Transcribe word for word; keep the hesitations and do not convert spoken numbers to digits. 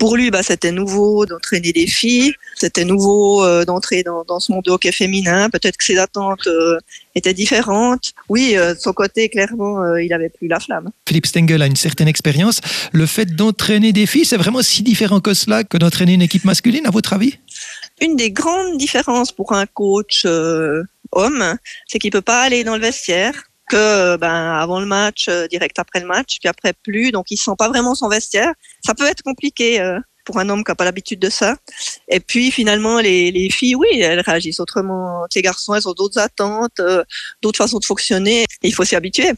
pour lui, bah, c'était nouveau d'entraîner des filles, c'était nouveau euh, d'entrer dans, dans ce monde de hockey féminin. Peut-être que ses attentes euh, étaient différentes. Oui, euh, de son côté, clairement, euh, il avait plus la flamme. Philippe Stengel a une certaine expérience. Le fait d'entraîner des filles, c'est vraiment si différent que cela que d'entraîner une équipe masculine, à votre avis? Une des grandes différences pour un coach euh, homme, c'est qu'il peut pas aller dans le vestiaire que ben avant le match, euh, direct après le match, puis après plus, donc il sent pas vraiment son vestiaire. Ça peut être compliqué euh, pour un homme qui a pas l'habitude de ça. Et puis finalement les, les filles, oui, elles réagissent autrement que les garçons, elles ont d'autres attentes, euh, d'autres façons de fonctionner. Et il faut s'y habituer.